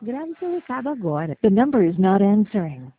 Grave seu recado agora. The number is not answering.